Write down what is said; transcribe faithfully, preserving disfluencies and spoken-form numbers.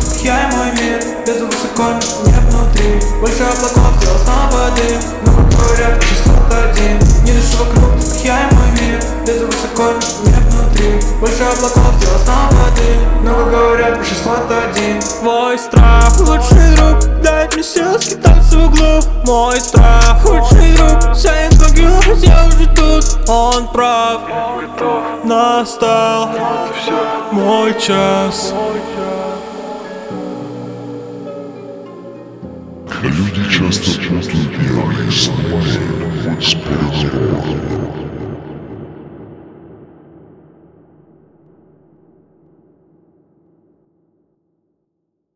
как я и мой мир. Без высоко, не внутри. Больше облаков, дело снова дым. Много говорят, исход один. Не дышу вокруг, как я и мой мир. Без высоко, не внутри. Больше облаков, дело снова дым. Много говорят, исход один. Мой страх, лучший друг, дай мне сил скитаться в углу. Мой страх, лучший друг, стоит в могилах, я уже тут. Он прав, настал мой час. Люди часто путают реальные события с паранормальным.